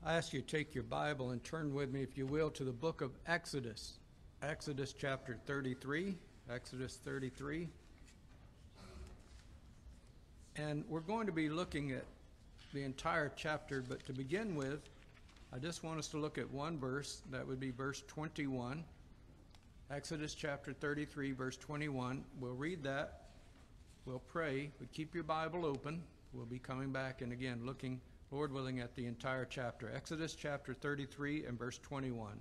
I ask you to take your Bible and turn with me, if you will, to the book of Exodus. Exodus chapter 33. Exodus 33. And we're going to be looking at the entire chapter, but to begin with, I just want us to look at one verse. That would be verse 21. Exodus chapter 33, verse 21. We'll read that. We'll pray. But keep your Bible open. We'll be coming back and again looking, Lord willing, at the entire chapter. Exodus chapter 33 and verse 21.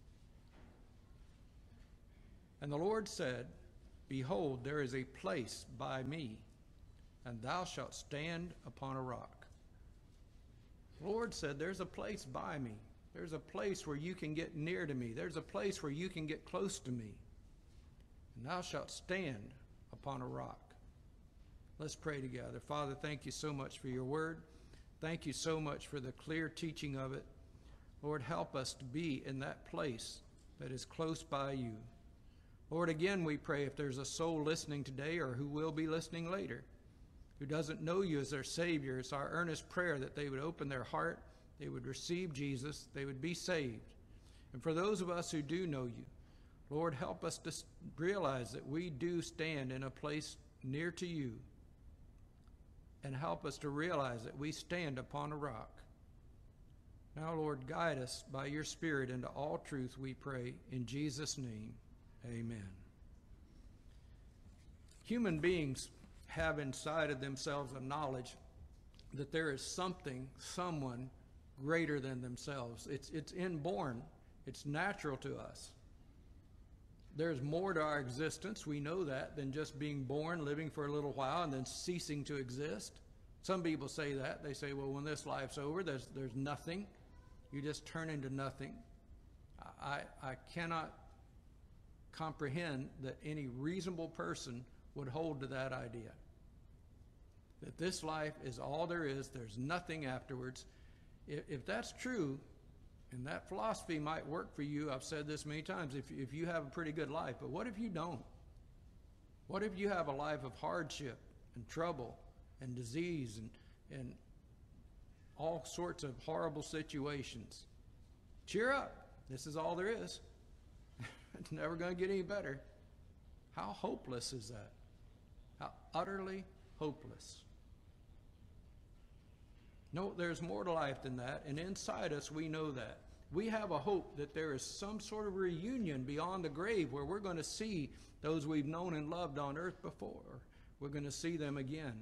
And the Lord said, Behold, there is a place by me, and thou shalt stand upon a rock. The Lord said, there's a place by me. There's a place where you can get near to me. There's a place where you can get close to me. And thou shalt stand upon a rock. Let's pray together. Father, thank you so much for your word. Thank you so much for the clear teaching of it. Lord, help us to be in that place that is close by you. Lord, again, we pray if there's a soul listening today or who will be listening later, who doesn't know you as their Savior, it's our earnest prayer that they would open their heart, they would receive Jesus, they would be saved. And for those of us who do know you, Lord, help us to realize that we do stand in a place near to you, and help us to realize that we stand upon a rock. Now, Lord, guide us by your Spirit into all truth, we pray, in Jesus' name, amen. Human beings have inside of themselves a knowledge that there is something, someone greater than themselves. It's inborn. It's natural to us. There's more to our existence, we know that, than just being born, living for a little while, and then ceasing to exist. Some people say that. They say, well, when this life's over, there's nothing. You just turn into nothing. I cannot comprehend that any reasonable person would hold to that idea. That this life is all there is, there's nothing afterwards. If that's true, and that philosophy might work for you, I've said this many times, if you have a pretty good life, but what if you don't? What if you have a life of hardship and trouble and disease and all sorts of horrible situations? Cheer up. This is all there is. It's never going to get any better. How hopeless is that? How utterly hopeless. No, there's more to life than that, and inside us we know that. We have a hope that there is some sort of reunion beyond the grave where we're going to see those we've known and loved on earth before. We're going to see them again.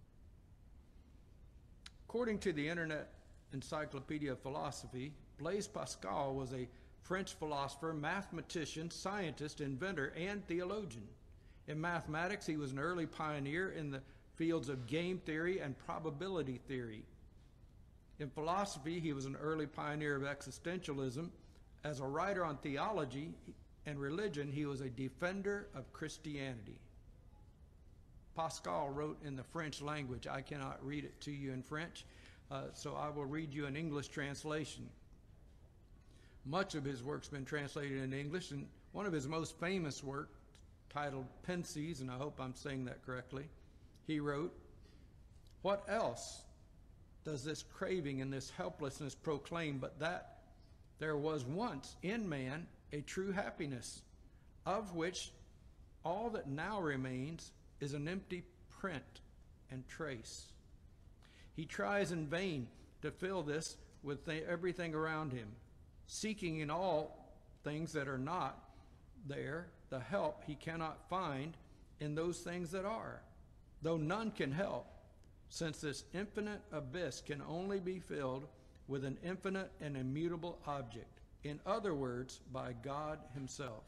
According to the Internet Encyclopedia of Philosophy, Blaise Pascal was a French philosopher, mathematician, scientist, inventor, and theologian. In mathematics, he was an early pioneer in the fields of game theory and probability theory. In philosophy, he was an early pioneer of existentialism. As a writer on theology and religion, he was a defender of Christianity. Pascal wrote in the French language. I cannot read it to you in French, so I will read you an English translation. Much of his work's been translated into English, and one of his most famous work, titled Pensées, and I hope I'm saying that correctly, he wrote, "What else does this craving and this helplessness proclaim but that there was once in man a true happiness, of which all that now remains is an empty print and trace. He tries in vain to fill this with everything around him, seeking in all things that are not there the help he cannot find in those things that are, though none can help, since this infinite abyss can only be filled with an infinite and immutable object, in other words, by God himself."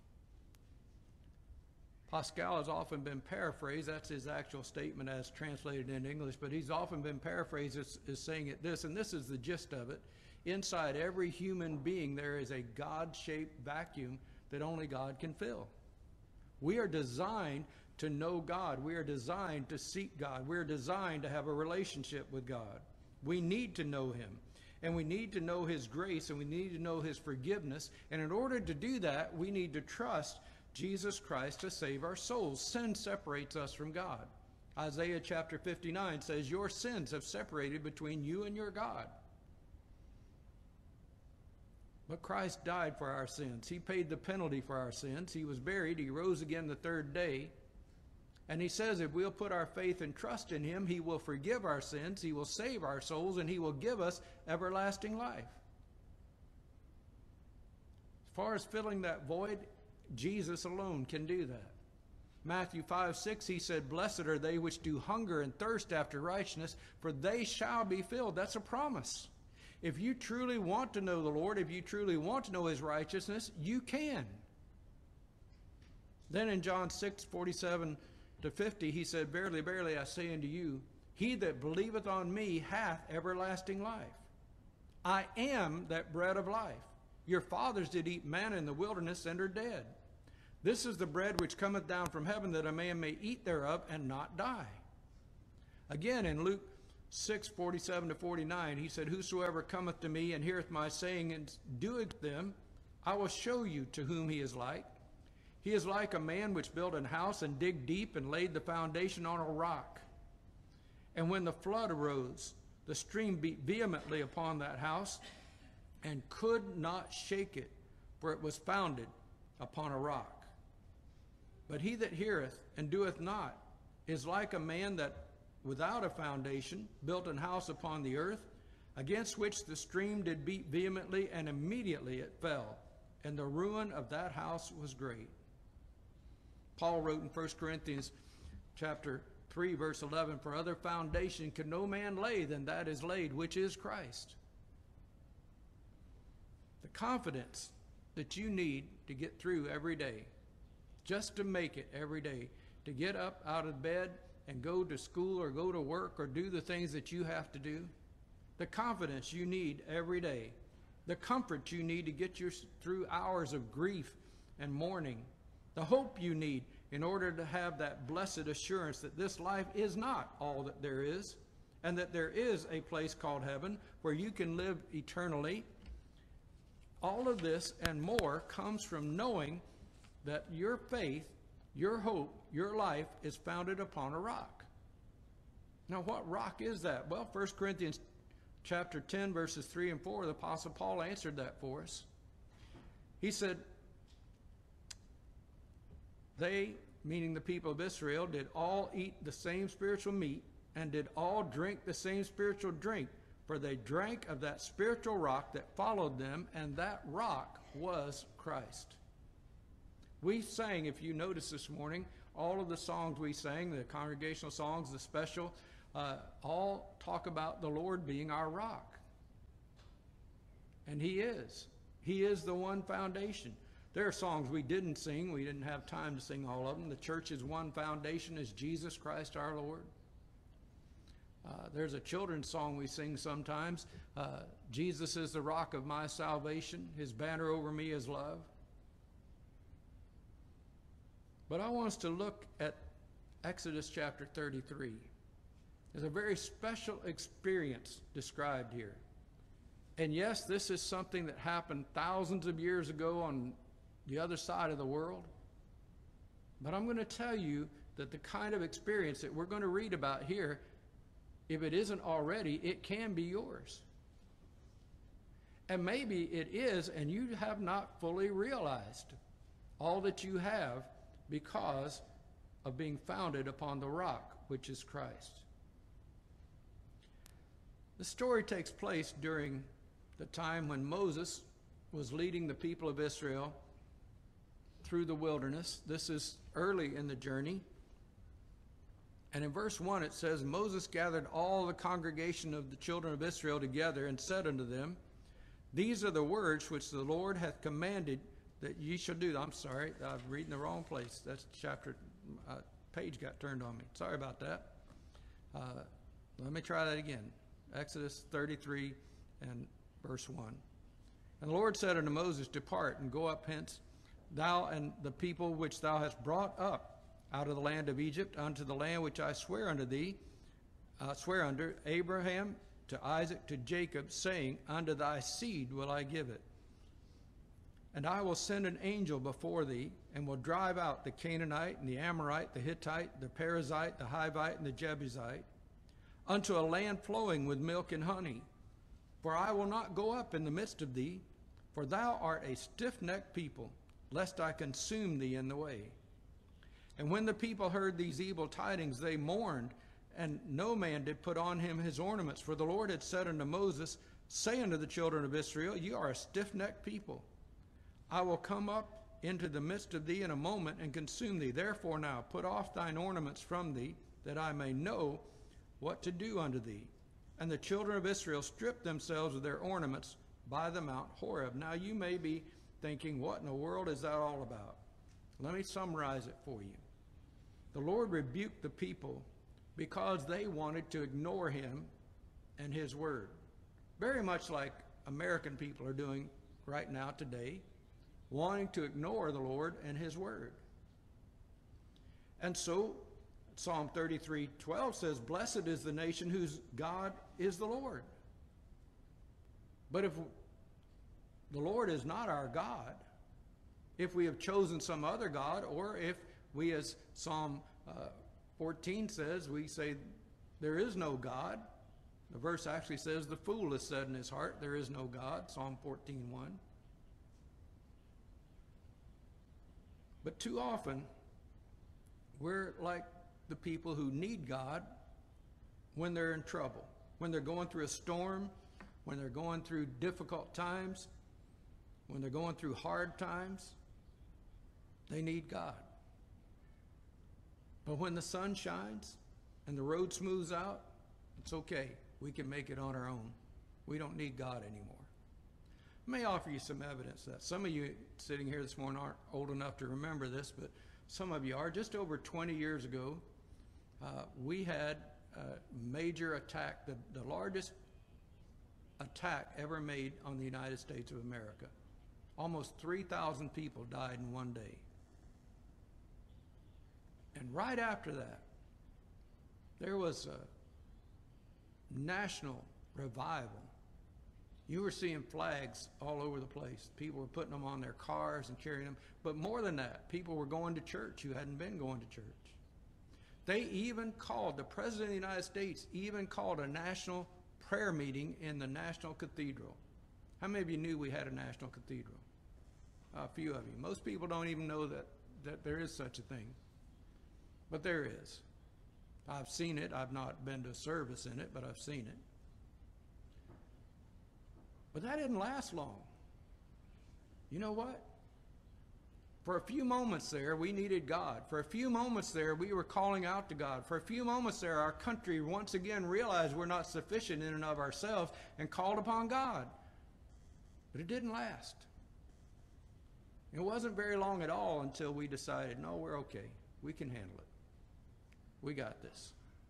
Pascal has often been paraphrased, that's his actual statement as translated into English, but he's often been paraphrased as saying it this, and this is the gist of it. Inside every human being there is a God-shaped vacuum that only God can fill. We are designed to know God. We are designed to seek God. We are designed to have a relationship with God. We need to know him, and we need to know his grace, and we need to know his forgiveness, and in order to do that, we need to trust Jesus Christ to save our souls. Sin separates us from God. Isaiah chapter 59 says, your sins have separated between you and your God. But Christ died for our sins. He paid the penalty for our sins. He was buried. He rose again the third day. And he says if we'll put our faith and trust in him, he will forgive our sins, he will save our souls, and he will give us everlasting life. As far as filling that void, Jesus alone can do that. Matthew 5:6, he said, "Blessed are they which do hunger and thirst after righteousness, for they shall be filled." That's a promise. If you truly want to know the Lord, if you truly want to know his righteousness, you can. Then in John 6:47-50, he said, "Verily, verily, I say unto you, he that believeth on me hath everlasting life. I am that bread of life. Your fathers did eat manna in the wilderness and are dead. This is the bread which cometh down from heaven, that a man may eat thereof and not die." Again in Luke 6:47-49, he said, "Whosoever cometh to me and heareth my saying and doeth them, I will show you to whom he is like. He is like a man which built an house and digged deep and laid the foundation on a rock. And when the flood arose, the stream beat vehemently upon that house and could not shake it, for it was founded upon a rock. But he that heareth and doeth not is like a man that without a foundation built an house upon the earth, against which the stream did beat vehemently, and immediately it fell, and the ruin of that house was great." Paul wrote in 1 Corinthians chapter 3, verse 11, "For other foundation can no man lay than that is laid, which is Christ." The confidence that you need to get through every day, just to make it every day, to get up out of bed and go to school or go to work or do the things that you have to do, the confidence you need every day, the comfort you need to get you through hours of grief and mourning, the hope you need in order to have that blessed assurance that this life is not all that there is, and that there is a place called heaven where you can live eternally. All of this and more comes from knowing that your faith, your hope, your life is founded upon a rock. Now, what rock is that? Well, 1 Corinthians chapter 10, verses 3 and 4, the Apostle Paul answered that for us. He said, "They," meaning the people of Israel, "did all eat the same spiritual meat, and did all drink the same spiritual drink, for they drank of that spiritual rock that followed them, and that rock was Christ." We sang, if you notice this morning, all of the songs we sang, the congregational songs, the special, all talk about the Lord being our rock. And he is. He is the one foundation. There are songs we didn't sing. We didn't have time to sing all of them. The church's one foundation is Jesus Christ our Lord. There's a children's song we sing sometimes. Jesus is the rock of my salvation. His banner over me is love. But I want us to look at Exodus chapter 33. There's a very special experience described here. And yes, this is something that happened thousands of years ago on the other side of the world. But I'm going to tell you that the kind of experience that we're going to read about here, if it isn't already, it can be yours. And maybe it is, and you have not fully realized all that you have because of being founded upon the rock, which is Christ. The story takes place during the time when Moses was leading the people of Israel through the wilderness. This is early in the journey. And in verse 1 it says, "Moses gathered all the congregation of the children of Israel together and said unto them, These are the words which the Lord hath commanded that ye shall do." I'm sorry, I'm reading the wrong place. That's chapter, page got turned on me. Sorry about that. Let me try that again. Exodus 33 and verse 1. "And the Lord said unto Moses, Depart and go up hence, thou and the people which thou hast brought up out of the land of Egypt unto the land which I swear unto thee, swear unto Abraham, to Isaac, to Jacob, saying, Unto thy seed will I give it. And I will send an angel before thee, and will drive out the Canaanite, and the Amorite, the Hittite, the Perizzite, the Hivite, and the Jebusite, unto a land flowing with milk and honey. For I will not go up in the midst of thee, For thou art a stiff-necked people, lest I consume thee in the way. And when the people heard these evil tidings, they mourned, and no man did put on him his ornaments. For the Lord had said unto Moses, Say unto the children of Israel, Ye are a stiff-necked people. I will come up into the midst of thee in a moment, and consume thee. Therefore now put off thine ornaments from thee, that I may know what to do unto thee. And the children of Israel stripped themselves of their ornaments by the Mount Horeb. Now you may be thinking, what in the world is that all about? Let me summarize it for you. The Lord rebuked the people because they wanted to ignore him and his word. Very much like American people are doing right now today, wanting to ignore the Lord and his word. And so Psalm 33:12 says, Blessed is the nation whose God is the Lord. But if the Lord is not our God, if we have chosen some other God, or if we, as Psalm 14 says, we say there is no God. The verse actually says the fool has said in his heart, there is no God, Psalm 14:1. But too often, we're like the people who need God when they're in trouble, when they're going through a storm, when they're going through difficult times, when they're going through hard times. They need God. But when the sun shines and the road smooths out, it's okay. We can make it on our own. We don't need God anymore. I may offer you some evidence that some of you sitting here this morning aren't old enough to remember this, but some of you are. Just over 20 years ago, we had a major attack, the largest attack ever made on the United States of America. Almost 3,000 people died in one day. And right after that, there was a national revival. You were seeing flags all over the place. People were putting them on their cars and carrying them. But more than that, people were going to church who hadn't been going to church. They even called, the President of the United States even called a national prayer meeting in the National Cathedral. How many of you knew we had a National Cathedral? A few of you. Most people don't even know that there is such a thing. But there is. I've seen it. I've not been to a service in it, but I've seen it. But that didn't last long. You know what? For a few moments there, we needed God. For a few moments there, we were calling out to God. For a few moments there, our country once again realized we're not sufficient in and of ourselves and called upon God. But it didn't last. It wasn't very long at all until we decided, no, we're okay. We can handle it. We got this.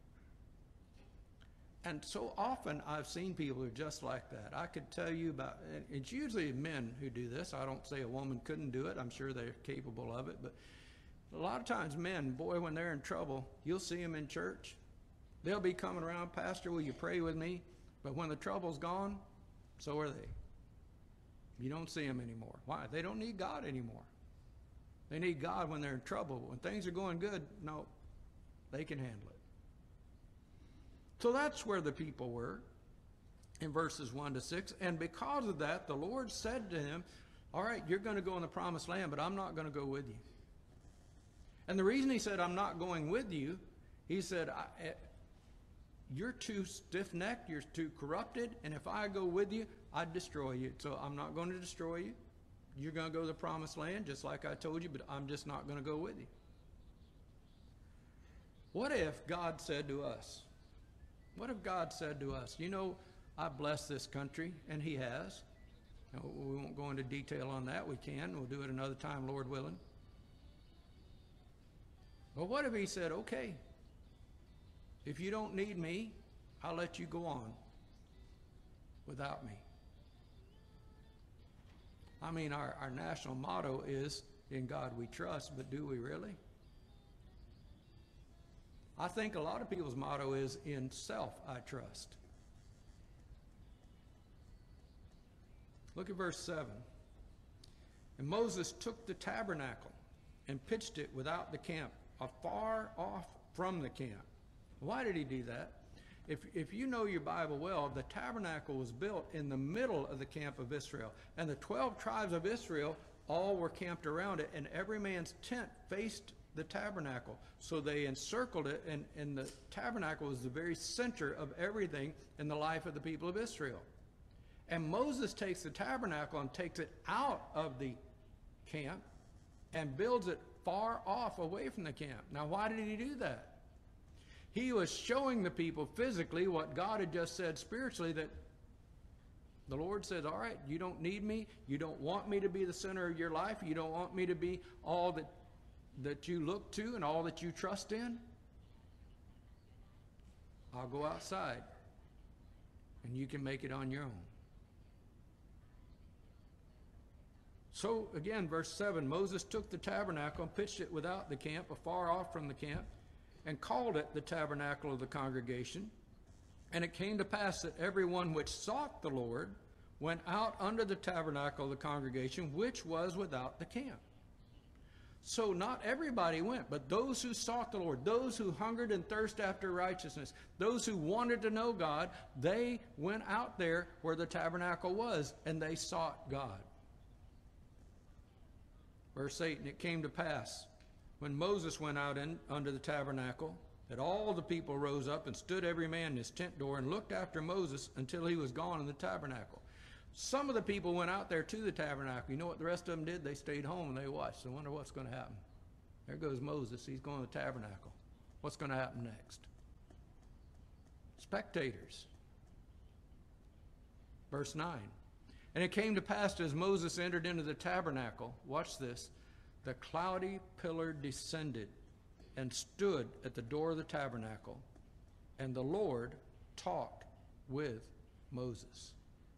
And so often I've seen people who are just like that. I could tell you about, it's usually men who do this. I don't say a woman couldn't do it. I'm sure they're capable of it. But a lot of times men, boy, when they're in trouble, you'll see them in church. They'll be coming around, Pastor, will you pray with me? But when the trouble's gone, so are they. You don't see them anymore. Why? They don't need God anymore. They need God when they're in trouble. When things are going good, no, they can handle it. So that's where the people were in verses 1 to 6. And because of that, the Lord said to him, all right, you're going to go in the promised land, but I'm not going to go with you. And the reason he said, I'm not going with you, he said, you're too stiff-necked, you're too corrupted, and if I go with you, I'd destroy you. So I'm not going to destroy you. You're going to go to the promised land, just like I told you, but I'm just not going to go with you. What if God said to us, what if God said to us, you know, I blessed this country, and he has. Now, we won't go into detail on that. We can. We'll do it another time, Lord willing. But what if he said, okay, if you don't need me, I'll let you go on without me. I mean, our national motto is, in God we trust, but do we really? I think a lot of people's motto is, in self I trust. Look at verse 7. And Moses took the tabernacle and pitched it without the camp, afar off from the camp. Why did he do that? If you know your Bible well, the tabernacle was built in the middle of the camp of Israel. And the 12 tribes of Israel all were camped around it, and every man's tent faced the tabernacle. So they encircled it, and the tabernacle was the very center of everything in the life of the people of Israel. And Moses takes the tabernacle and takes it out of the camp and builds it far off away from the camp. Now, why did he do that? He was showing the people physically what God had just said spiritually, that the Lord says, all right, you don't need me. You don't want me to be the center of your life. You don't want me to be all that you look to and all that you trust in. I'll go outside, and you can make it on your own. So again, verse 7, Moses took the tabernacle and pitched it without the camp, afar off from the camp, and called it the tabernacle of the congregation. And it came to pass that everyone which sought the Lord went out under the tabernacle of the congregation, which was without the camp. So not everybody went, but those who sought the Lord, those who hungered and thirsted after righteousness, those who wanted to know God, they went out there where the tabernacle was, and they sought God. Verse 8, and it came to pass, when Moses went out under the tabernacle, that all the people rose up and stood every man in his tent door and looked after Moses until he was gone in the tabernacle. Some of the people went out there to the tabernacle. You know what the rest of them did? They stayed home and they watched. I wonder what's going to happen. There goes Moses. He's going to the tabernacle. What's going to happen next? Spectators. Verse 9. And it came to pass as Moses entered into the tabernacle, watch this, the cloudy pillar descended and stood at the door of the tabernacle, and the Lord talked with Moses.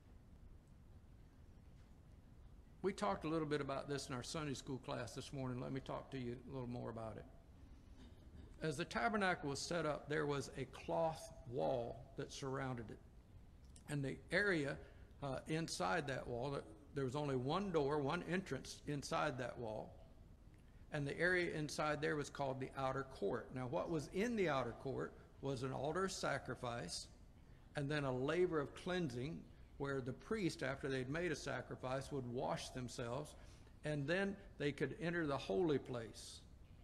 We talked a little bit about this in our Sunday school class this morning. Let me talk to you a little more about it. As the tabernacle was set up, there was a cloth wall that surrounded it. And the area inside that wall, there was only one door, one entrance inside that wall. And the area inside there was called the outer court. Now, what was in the outer court was an altar of sacrifice and then a laver of cleansing, where the priest, after they'd made a sacrifice, would wash themselves, and then they could enter the holy place.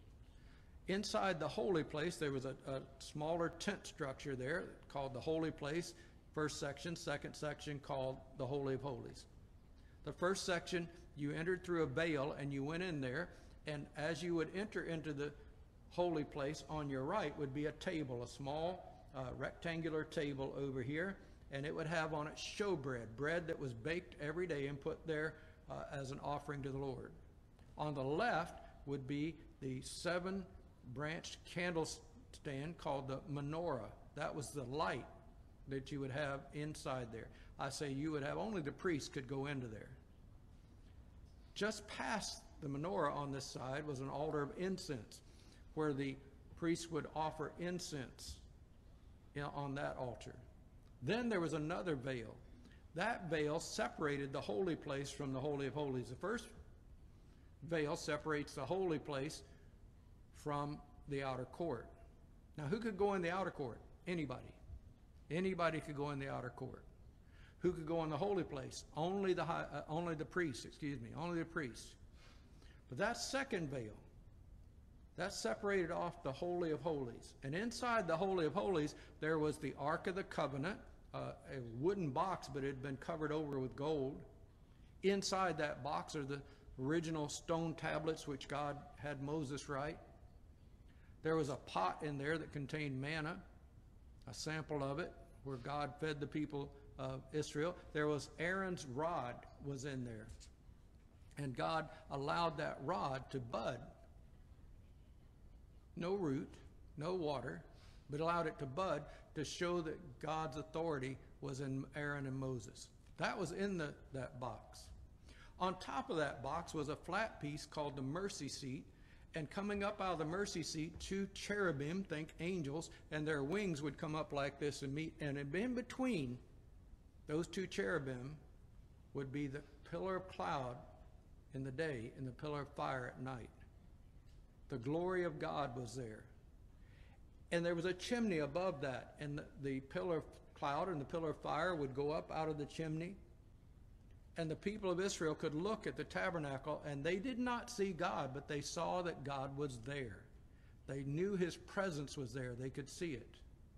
Inside the holy place, there was a smaller tent structure there called the holy place. First section, second section called the Holy of Holies. The first section, you entered through a veil and you went in there, and as you would enter into the holy place, on your right would be a table, a small rectangular table over here, and it would have on it showbread, bread that was baked every day and put there as an offering to the Lord. On the left would be the 7-branched candle stand called the menorah. That was the light that you would have inside there. I say you would have, only the priest could go into there. Just past the menorah on this side was an altar of incense, where the priest would offer incense on that altar. Then there was another veil. That veil separated the holy place from the Holy of Holies. The first veil separates the holy place from the outer court. Now, who could go in the outer court? Anybody. Anybody could go in the outer court. Who could go in the holy place? Only the priest, only the priest. But that second veil, that separated off the Holy of Holies. And inside the Holy of Holies, there was the Ark of the Covenant, a wooden box, but it had been covered over with gold. Inside that box are the original stone tablets which God had Moses write. There was a pot in there that contained manna, a sample of it, where God fed the people of Israel. There was Aaron's rod was in there. And God allowed that rod to bud. No root, no water, but allowed it to bud to show that God's authority was in Aaron and Moses. That was in that box. On top of that box was a flat piece called the mercy seat, and coming up out of the mercy seat, 2 cherubim, think angels, and their wings would come up like this and meet, and in between those 2 cherubim would be the pillar of cloud in the day and the pillar of fire at night. The glory of God was there. And there was a chimney above that, and the pillar of cloud and the pillar of fire would go up out of the chimney. And the people of Israel could look at the tabernacle, and they did not see God, but they saw that God was there. They knew his presence was there. They could see it.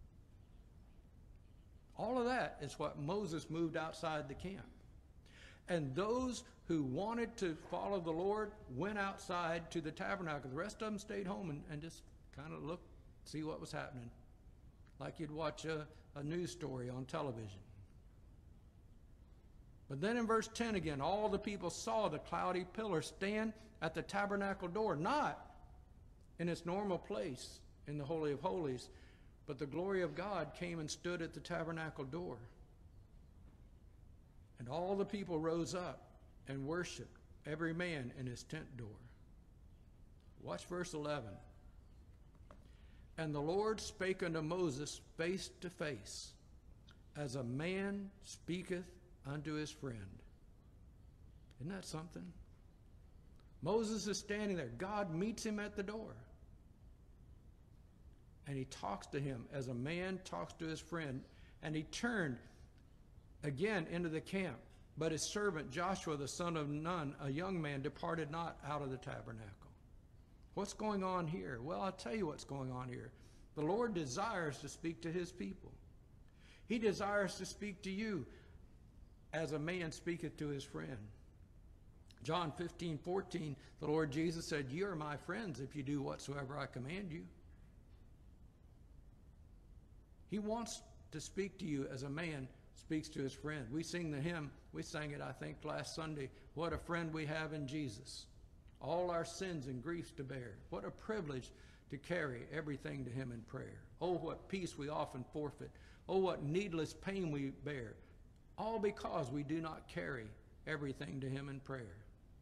All of that is what Moses moved outside the camp. And those who wanted to follow the Lord went outside to the tabernacle. The rest of them stayed home and just kind of looked, see what was happening, like you'd watch a news story on television. But then in verse 10 again, all the people saw the cloudy pillar stand at the tabernacle door, not in its normal place in the Holy of Holies, but the glory of God came and stood at the tabernacle door. And all the people rose up and worshiped, every man in his tent door. Watch verse 11. And the Lord spake unto Moses face to face, as a man speaketh unto his friend. Isn't that something? Moses is standing there. God meets him at the door. And he talks to him as a man talks to his friend. And he turned again into the camp. But his servant Joshua, the son of Nun, a young man, departed not out of the tabernacle. What's going on here? Well, I'll tell you what's going on here. The Lord desires to speak to his people. He desires to speak to you as a man speaketh to his friend. John 15:14, the Lord Jesus said, "You are my friends if you do whatsoever I command you." He wants to speak to you as a man speaks to his friend. We sing the hymn, we sang it, I think, last Sunday, "What a friend we have in Jesus. All our sins and griefs to bear." What a privilege to carry everything to him in prayer. Oh, what peace we often forfeit. Oh, what needless pain we bear. All because we do not carry everything to him in prayer.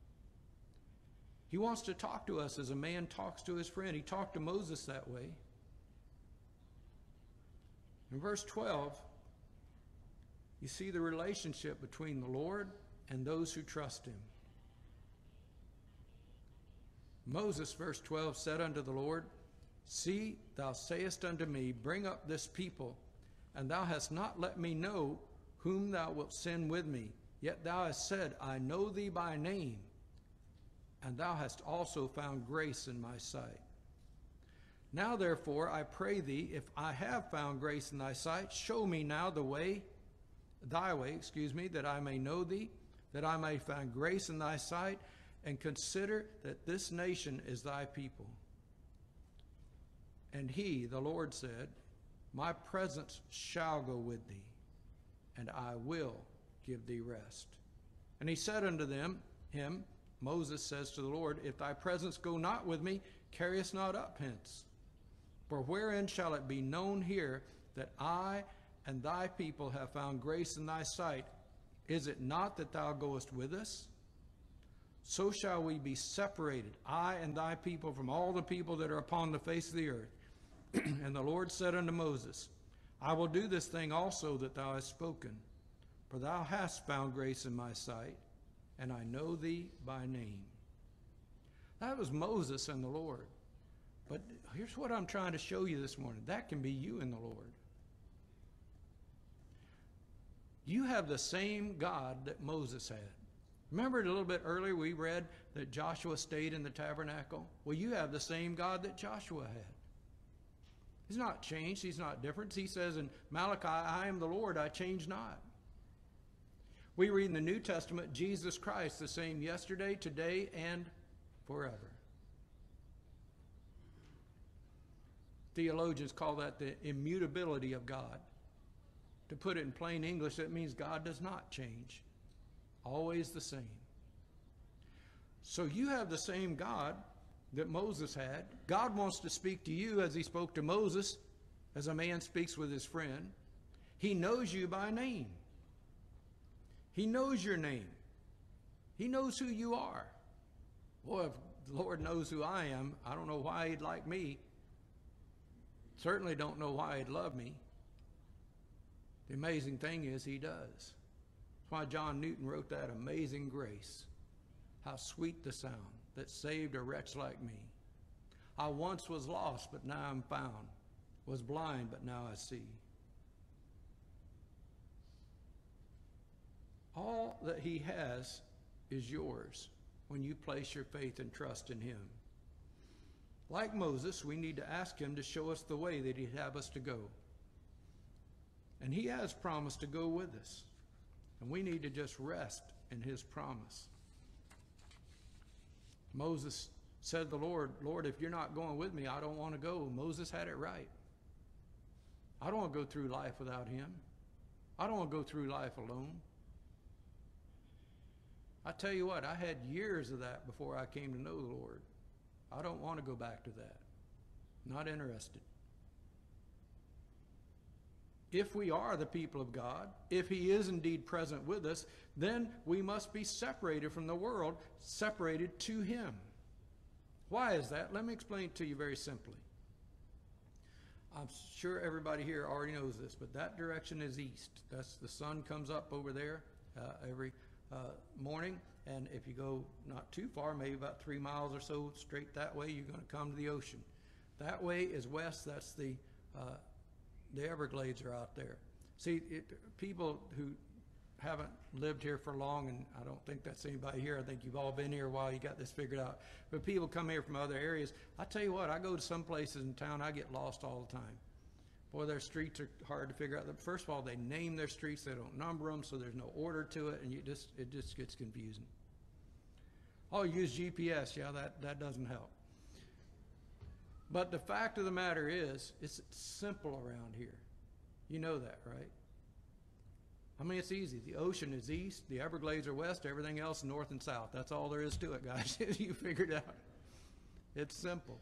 He wants to talk to us as a man talks to his friend. He talked to Moses that way. In verse 12, you see the relationship between the Lord and those who trust him. Moses, verse 12, said unto the Lord, "See, thou sayest unto me, bring up this people, and thou hast not let me know whom thou wilt send with me. Yet thou hast said, I know thee by name, and thou hast also found grace in my sight. Now therefore, I pray thee, if I have found grace in thy sight, show me now thy way, that I may know thee, that I may find grace in thy sight, and consider that this nation is thy people." And he, the Lord, said, "My presence shall go with thee, and I will give thee rest." And he said unto him, Moses says to the Lord, "If thy presence go not with me, carry us not up hence. For wherein shall it be known here that I and thy people have found grace in thy sight? Is it not that thou goest with us? So shall we be separated, I and thy people, from all the people that are upon the face of the earth." And the Lord said unto Moses, "I will do this thing also that thou hast spoken, for thou hast found grace in my sight, and I know thee by name." That was Moses and the Lord. But here's what I'm trying to show you this morning. That can be you and the Lord. You have the same God that Moses had. Remember a little bit earlier we read that Joshua stayed in the tabernacle? Well, you have the same God that Joshua had. He's not changed. He's not different. He says in Malachi, "I am the Lord, I change not." We read in the New Testament, Jesus Christ, the same yesterday, today, and forever. Theologians call that the immutability of God. To put it in plain English, that means God does not change. Always the same. So you have the same God that Moses had. God wants to speak to you as he spoke to Moses, as a man speaks with his friend. He knows you by name. He knows your name. He knows who you are. Boy, if the Lord knows who I am, I don't know why he'd like me. Certainly don't know why he'd love me. The amazing thing is he does. That's why John Newton wrote that Amazing Grace. How sweet the sound that saved a wretch like me. I once was lost, but now I'm found. was blind, but now I see. All that he has is yours when you place your faith and trust in him. Like Moses, we need to ask him to show us the way that he'd have us to go. And he has promised to go with us. And we need to just rest in his promise. Moses said to the Lord, Lord, if you're not going with me, I don't want to go. Moses had it right. I don't want to go through life without him. I don't want to go through life alone. I tell you what, I had years of that before I came to know the Lord. I don't want to go back to that. Not interested. If we are the people of God, if he is indeed present with us, then we must be separated from the world, separated to him. Why is that? Let me explain it to you very simply. I'm sure everybody here already knows this, but that direction is east. That's the sun comes up over there every morning, and if you go not too far, maybe about 3 miles or so straight that way, you're going to come to the ocean. That way is west. That's the Everglades are out there. See, people who haven't lived here for long, and I don't think that's anybody here. I think you've all been here a while. You got this figured out. But people come here from other areas. I tell you what, I go to some places in town, I get lost all the time. Boy, their streets are hard to figure out. First of all, they name their streets, they don't number them, so there's no order to it, and it just gets confusing. Oh, use GPS. Yeah, that doesn't help. But the fact of the matter is, it's simple around here. You know that, right? I mean, it's easy. The ocean is east, the Everglades are west, everything else north and south. That's all there is to it, guys. You figured it out. It's simple.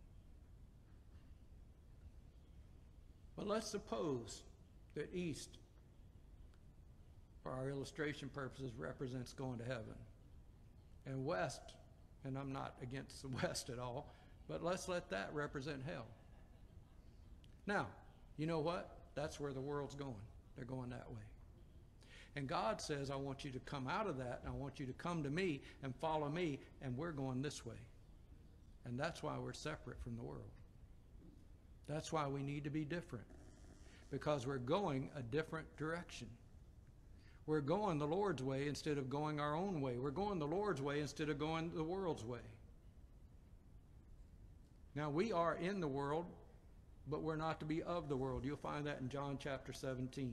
But let's suppose that east, for our illustration purposes, represents going to heaven. And west, and I'm not against the west at all, but let's let that represent hell. Now, you know what? That's where the world's going. They're going that way. And God says, I want you to come out of that, and I want you to come to me and follow me, and we're going this way. And that's why we're separate from the world. That's why we need to be different, because we're going a different direction. We're going the Lord's way instead of going our own way. We're going the Lord's way instead of going the world's way. Now, we are in the world, but we're not to be of the world. You'll find that in John chapter 17.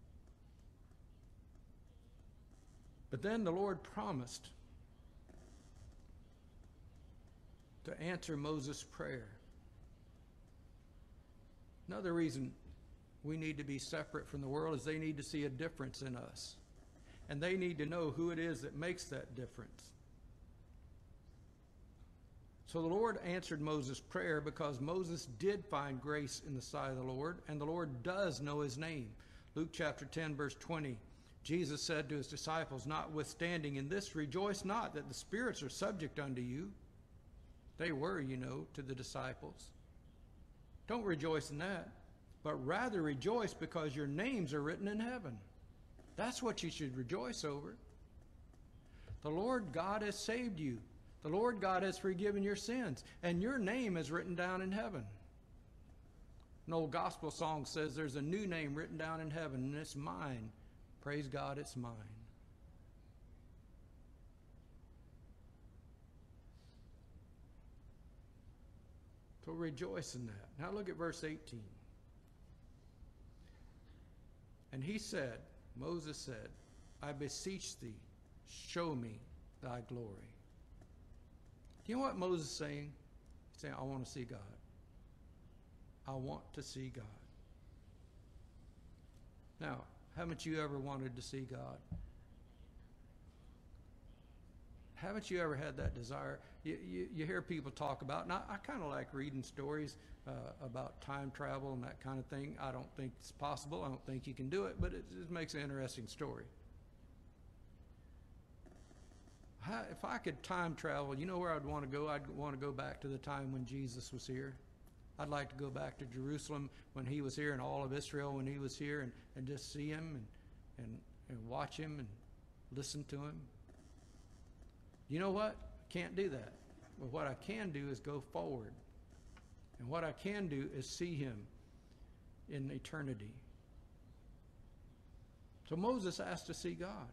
But then the Lord promised to answer Moses' prayer. Another reason we need to be separate from the world is they need to see a difference in us. And they need to know who it is that makes that difference. So the Lord answered Moses' prayer because Moses did find grace in the sight of the Lord, and the Lord does know his name. Luke chapter 10, verse 20, Jesus said to his disciples, notwithstanding in this, rejoice not that the spirits are subject unto you. They were, to the disciples. Don't rejoice in that, but rather rejoice because your names are written in heaven. That's what you should rejoice over. The Lord God has saved you. The Lord God has forgiven your sins, and your name is written down in heaven. An old gospel song says there's a new name written down in heaven, and it's mine. Praise God, it's mine. So rejoice in that. Now look at verse 18. And he said, Moses said, I beseech thee, show me thy glory. Do you know what Moses is saying? He's saying, I want to see God. I want to see God. Now, haven't you ever wanted to see God? Haven't you ever had that desire? You hear people talk about, and I kind of like reading stories about time travel and that kind of thing. I don't think it's possible. I don't think you can do it, but it just makes an interesting story. If I could time travel, you know where I'd want to go? I'd want to go back to the time when Jesus was here. I'd like to go back to Jerusalem when he was here, and all of Israel when he was here, and just see him and watch him and listen to him. You know what? I can't do that. But what I can do is go forward. And what I can do is see him in eternity. So Moses asked to see God.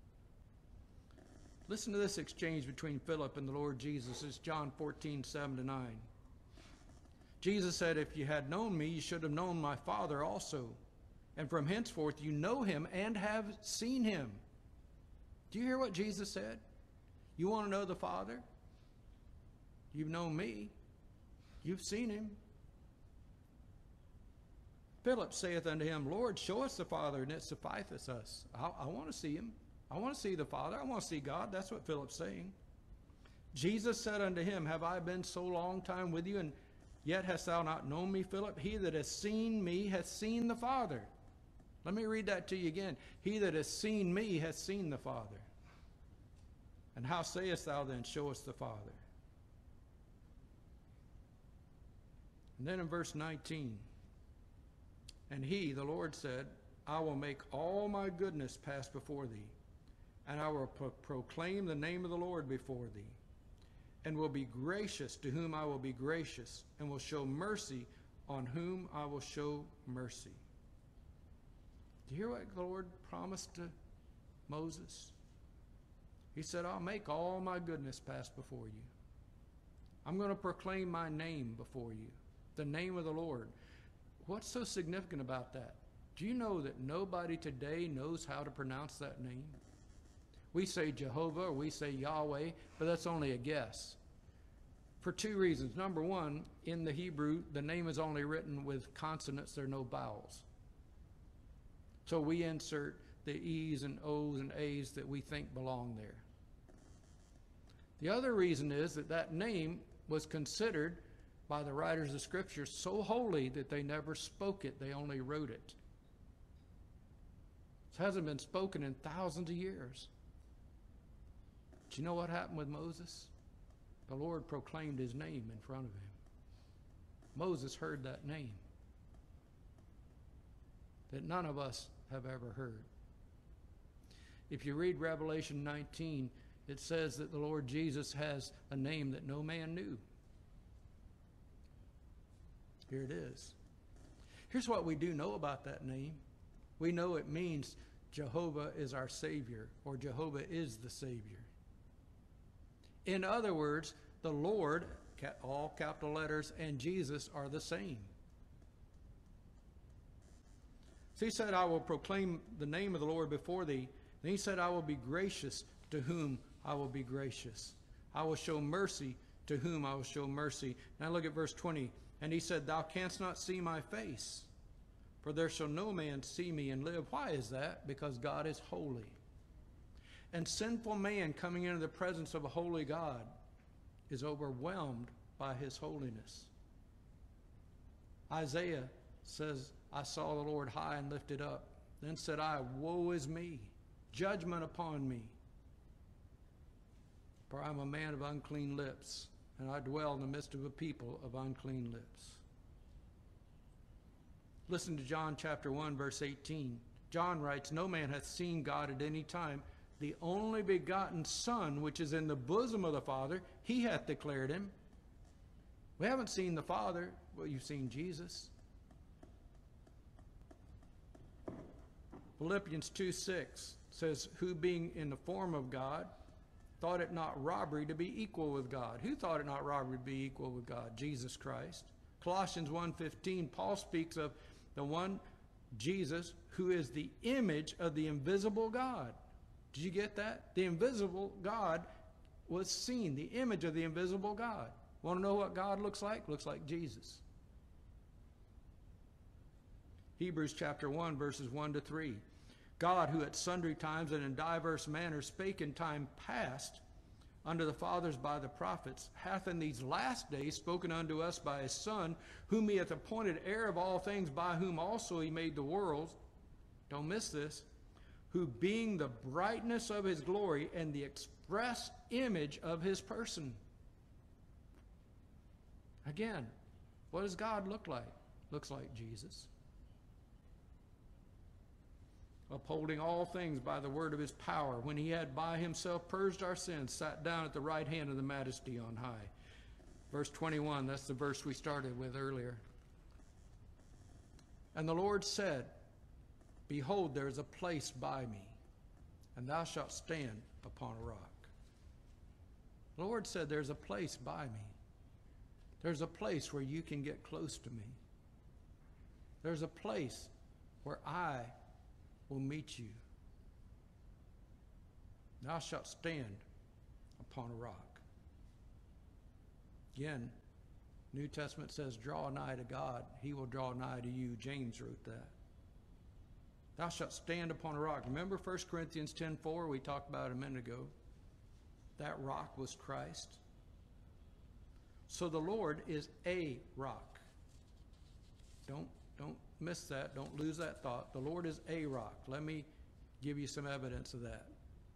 Listen to this exchange between Philip and the Lord Jesus. It's John 14:7-9. Jesus said, "If you had known me, you should have known my Father also. And from henceforth you know him and have seen him." Do you hear what Jesus said? You want to know the Father? You've known me. You've seen him. Philip saith unto him, "Lord, show us the Father, and it sufficeth us." I want to see him. I want to see the Father. I want to see God. That's what Philip's saying. Jesus said unto him, "Have I been so long time with you, and yet hast thou not known me, Philip? He that has seen me hath seen the Father." Let me read that to you again. He that has seen me hath seen the Father. And how sayest thou then, "Show us the Father"? And then in verse 19, "And he, the Lord, said, I will make all my goodness pass before thee, and I will proclaim the name of the Lord before thee, and will be gracious to whom I will be gracious, and will show mercy on whom I will show mercy." Do you hear what the Lord promised to Moses? He said, "I'll make all my goodness pass before you. I'm going to proclaim my name before you, the name of the Lord." What's so significant about that? Do you know that nobody today knows how to pronounce that name? We say Jehovah or we say Yahweh, but that's only a guess. For two reasons. Number one, in the Hebrew, the name is only written with consonants. There are no vowels. So we insert the E's and O's and A's that we think belong there. The other reason is that that name was considered by the writers of Scripture so holy that they never spoke it, they only wrote it. It hasn't been spoken in thousands of years. Do you know what happened with Moses? The Lord proclaimed his name in front of him. Moses heard that name that none of us have ever heard. If you read Revelation 19, it says that the Lord Jesus has a name that no man knew. Here it is. Here's what we do know about that name. We know it means Jehovah is our Savior, or Jehovah is the Savior. In other words, the Lord, all capital letters, and Jesus are the same. So he said, "I will proclaim the name of the Lord before thee." And he said, "I will be gracious to whom I will be gracious. I will show mercy to whom I will show mercy." Now look at verse 20. "And he said, Thou canst not see my face, for there shall no man see me and live." Why is that? Because God is holy. And sinful man coming into the presence of a holy God is overwhelmed by his holiness. Isaiah says, "I saw the Lord high and lifted up. Then said I, Woe is me, judgment upon me. For I am a man of unclean lips, and I dwell in the midst of a people of unclean lips." Listen to John chapter 1, verse 18. John writes, "No man hath seen God at any time. The only begotten Son, which is in the bosom of the Father, he hath declared him." We haven't seen the Father. Well, you've seen Jesus. Philippians 2:6 says, "Who being in the form of God, thought it not robbery to be equal with God." Who thought it not robbery to be equal with God? Jesus Christ. Colossians 1:15, Paul speaks of the one, Jesus, who is the image of the invisible God. Did you get that? The invisible God was seen, the image of the invisible God. Want to know what God looks like? Looks like Jesus. Hebrews chapter 1, verses 1-3. "God, who at sundry times and in diverse manners spake in time past unto the fathers by the prophets, hath in these last days spoken unto us by his Son, whom he hath appointed heir of all things, by whom also he made the worlds." Don't miss this. "Who being the brightness of his glory and the express image of his person." Again, what does God look like? Looks like Jesus. "Upholding all things by the word of his power, when he had by himself purged our sins, sat down at the right hand of the majesty on high." Verse 21, that's the verse we started with earlier. And the Lord said, Behold, there is a place by me, and thou shalt stand upon a rock. The Lord said, there's a place by me. There's a place where you can get close to me. There's a place where I will meet you. Thou shalt stand upon a rock. Again, New Testament says, draw nigh to God, he will draw nigh to you. James wrote that. Thou shalt stand upon a rock. Remember 1 Corinthians 10:4 we talked about a minute ago? That rock was Christ. So the Lord is a rock. Don't miss that. Don't lose that thought. The Lord is a rock. Let me give you some evidence of that.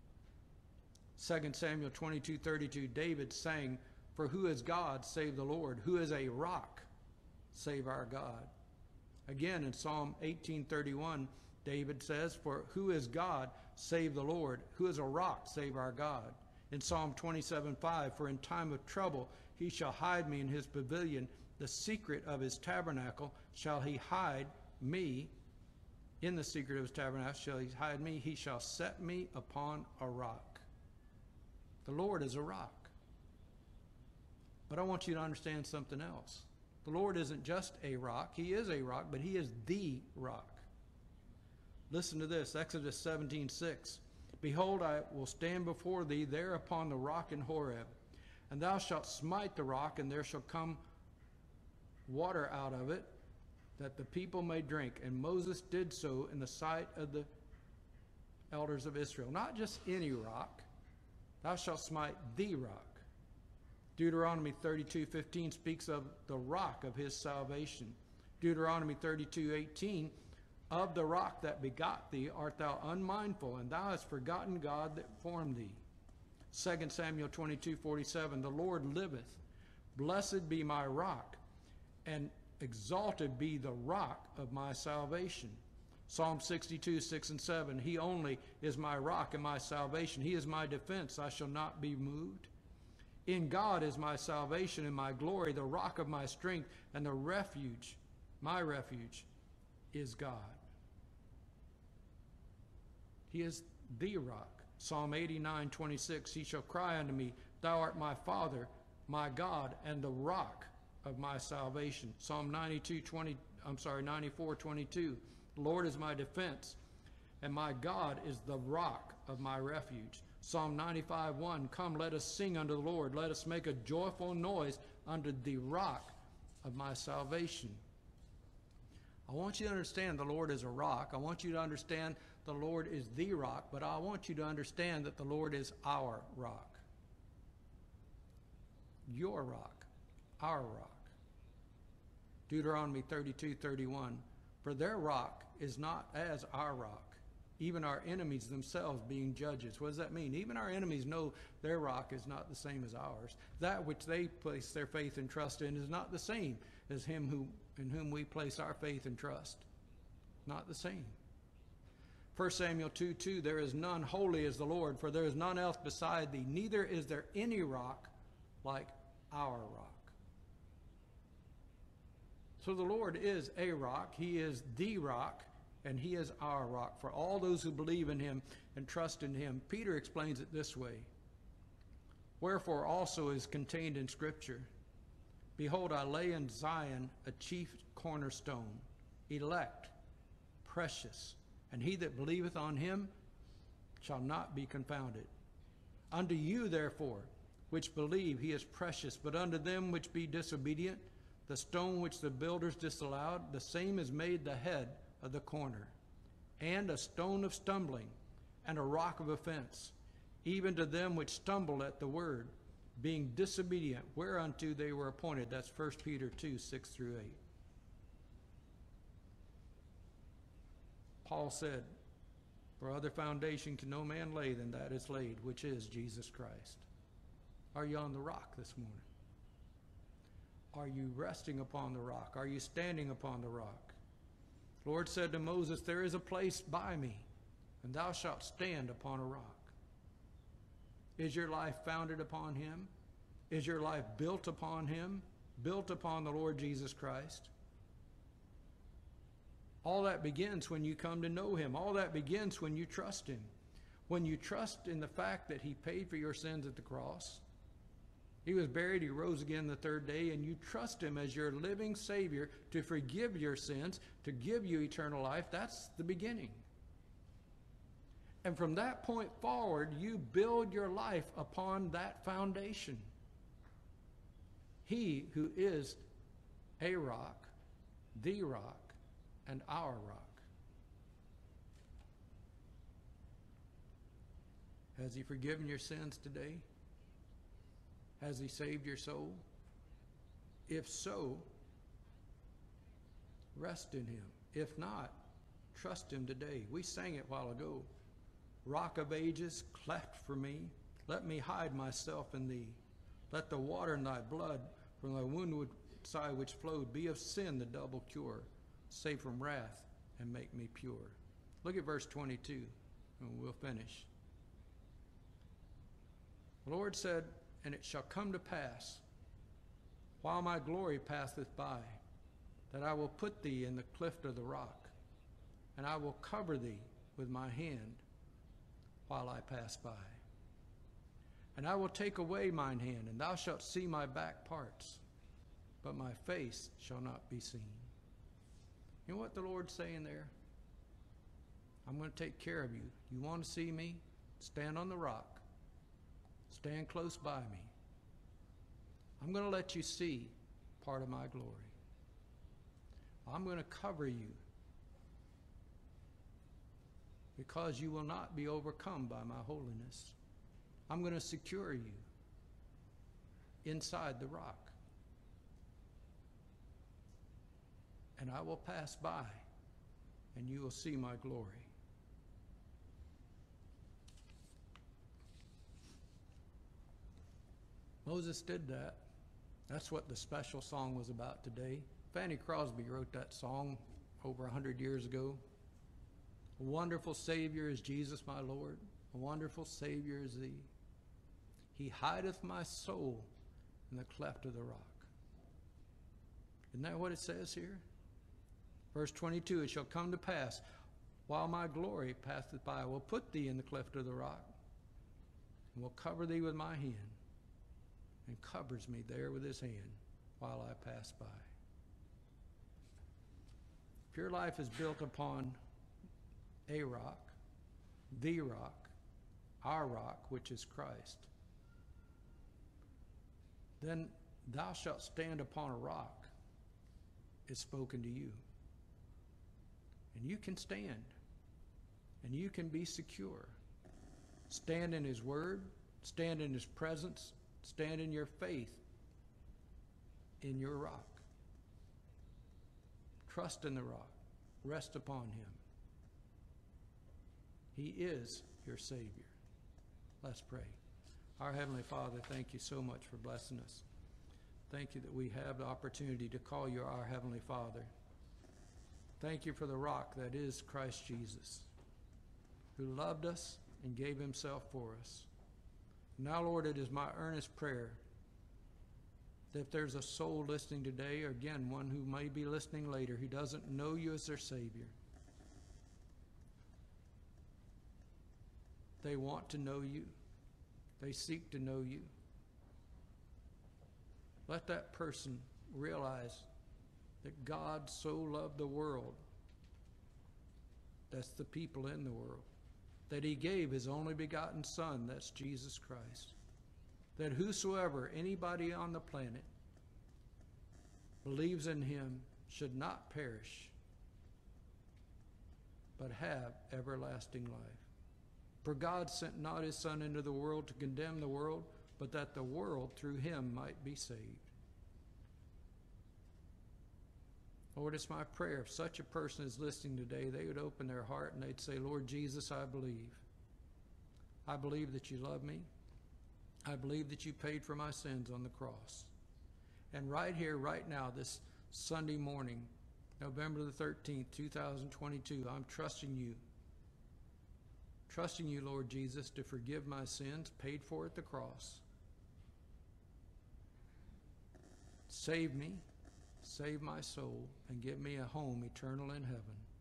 2 Samuel 22:32, David sang, For who is God save the Lord? Who is a rock save our God? Again, in Psalm 18:31, David says, For who is God save the Lord? Who is a rock save our God? In Psalm 27:5, For in time of trouble he shall hide me in his pavilion. The secret of his tabernacle shall he hide me. In the secret of his tabernacle shall he hide me. He shall set me upon a rock. The Lord is a rock. But I want you to understand something else. The Lord isn't just a rock. He is a rock, but he is the rock. Listen to this, Exodus 17:6. Behold, I will stand before thee there upon the rock in Horeb, and thou shalt smite the rock, and there shall come water out of it, that the people may drink. And Moses did so in the sight of the elders of Israel. Not just any rock. Thou shalt smite the rock. Deuteronomy 32:15 speaks of the rock of his salvation. Deuteronomy 32:18, Of the rock that begot thee art thou unmindful, and thou hast forgotten God that formed thee. 2 Samuel 22:47, The Lord liveth. Blessed be my rock, and exalted be the rock of my salvation. Psalm 62:6 and 7, He only is my rock and my salvation. He is my defense, I shall not be moved. In God is my salvation and my glory, the rock of my strength, and the refuge, my refuge, is God. He is the rock. Psalm 89:26, He shall cry unto me, Thou art my Father, my God, and the rock of my salvation. Psalm 94:22, The Lord is my defense, and my God is the rock of my refuge. Psalm 95:1, Come, let us sing unto the Lord. Let us make a joyful noise unto the rock of my salvation. I want you to understand the Lord is a rock. I want you to understand the Lord is the rock, but I want you to understand that the Lord is our rock. Your rock, our rock. Deuteronomy 32:31, For their rock is not as our rock, even our enemies themselves being judges. What does that mean? Even our enemies know their rock is not the same as ours. That which they place their faith and trust in is not the same as him in whom we place our faith and trust. Not the same. 1 Samuel 2:2, There is none holy as the Lord, for there is none else beside thee, neither is there any rock like our rock. So the Lord is a rock. He is the rock, and he is our rock for all those who believe in him and trust in him. Peter explains it this way. Wherefore also is contained in Scripture, Behold, I lay in Zion a chief cornerstone, elect, precious, and he that believeth on him shall not be confounded. Unto you, therefore, which believe, he is precious, but unto them which be disobedient, the stone which the builders disallowed, the same is made the head of the corner, and a stone of stumbling, and a rock of offense, even to them which stumble at the word, being disobedient, whereunto they were appointed. That's 1 Peter 2:6-8. Paul said, For other foundation can no man lay than that is laid, which is Jesus Christ. Are you on the rock this morning? Are you resting upon the rock? Are you standing upon the rock? The Lord said to Moses, There is a place by me, and thou shalt stand upon a rock. Is your life founded upon him? Is your life built upon him? Built upon the Lord Jesus Christ? All that begins when you come to know him. All that begins when you trust him. When you trust in the fact that he paid for your sins at the cross, he was buried, he rose again the third day, and you trust him as your living Savior to forgive your sins, to give you eternal life, that's the beginning. And from that point forward, you build your life upon that foundation. He who is a rock, the rock, and our rock. Has he forgiven your sins today? Has he saved your soul? If so, rest in him. If not, trust him today. We sang it a while ago. Rock of ages, cleft for me. Let me hide myself in thee. Let the water in thy blood from thy wounded side which flowed be of sin the double cure. Save from wrath and make me pure. Look at verse 22 and we'll finish. The Lord said, and it shall come to pass, while my glory passeth by, that I will put thee in the cleft of the rock, and I will cover thee with my hand while I pass by. And I will take away mine hand, and thou shalt see my back parts, but my face shall not be seen. You know what the Lord's saying there? I'm going to take care of you. You want to see me? Stand on the rock. Stand close by me. I'm going to let you see part of my glory. I'm going to cover you because you will not be overcome by my holiness. I'm going to secure you inside the rock. And I will pass by and you will see my glory. Moses did that. That's what the special song was about today. Fanny Crosby wrote that song over 100 years ago. A wonderful Savior is Jesus my Lord. A wonderful Savior is thee. He hideth my soul in the cleft of the rock. Isn't that what it says here? Verse 22, it shall come to pass, while my glory passeth by, I will put thee in the cleft of the rock, and will cover thee with my hand. And covers me there with his hand while I pass by. If your life is built upon a rock, the rock, our rock, which is Christ, then thou shalt stand upon a rock is spoken to you. And you can stand, and you can be secure. Stand in his word, stand in his presence, stand in your faith in your rock. Trust in the rock. Rest upon him. He is your Savior. Let's pray. Our Heavenly Father, thank you so much for blessing us. Thank you that we have the opportunity to call you our Heavenly Father. Thank you for the rock that is Christ Jesus, who loved us and gave himself for us. Now, Lord, it is my earnest prayer that if there's a soul listening today, or again, one who may be listening later, who doesn't know you as their Savior, they want to know you. They seek to know you. Let that person realize that God so loved the world, that's the people in the world, that he gave his only begotten Son, that's Jesus Christ, that whosoever, anybody on the planet, believes in him should not perish, but have everlasting life. For God sent not his Son into the world to condemn the world, but that the world through him might be saved. Lord, it's my prayer, if such a person is listening today, they would open their heart and they'd say, Lord Jesus, I believe. I believe that you love me. I believe that you paid for my sins on the cross. And right here, right now, this Sunday morning, November the 13th, 2022, I'm trusting you. Trusting you, Lord Jesus, to forgive my sins, paid for at the cross. Save me, save my soul, and give me a home eternal in heaven.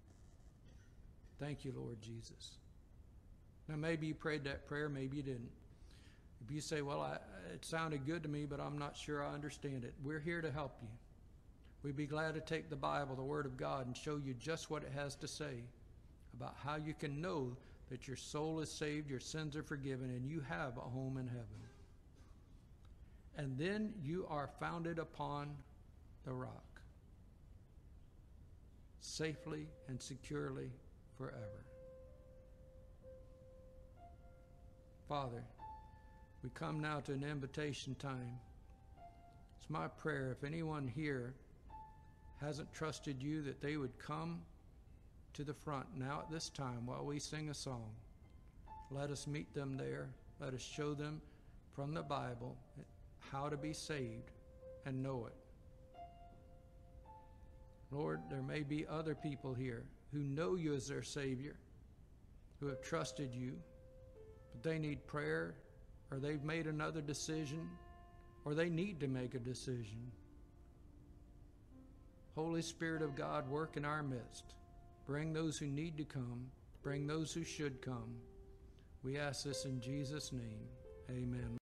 Thank you, Lord Jesus. Now, maybe you prayed that prayer, maybe you didn't. If you say, well, it sounded good to me, but I'm not sure I understand it, we're here to help you. We'd be glad to take the Bible, the Word of God, and show you just what it has to say about how you can know that your soul is saved, your sins are forgiven, and you have a home in heaven. And then you are founded upon the rock, safely and securely forever. Father, we come now to an invitation time. It's my prayer, if anyone here hasn't trusted you, that they would come to the front now at this time while we sing a song. Let us meet them there. Let us show them from the Bible how to be saved and know it. Lord, there may be other people here who know you as their Savior, who have trusted you, but they need prayer, or they've made another decision, or they need to make a decision. Holy Spirit of God, work in our midst. Bring those who need to come. Bring those who should come. We ask this in Jesus' name. Amen.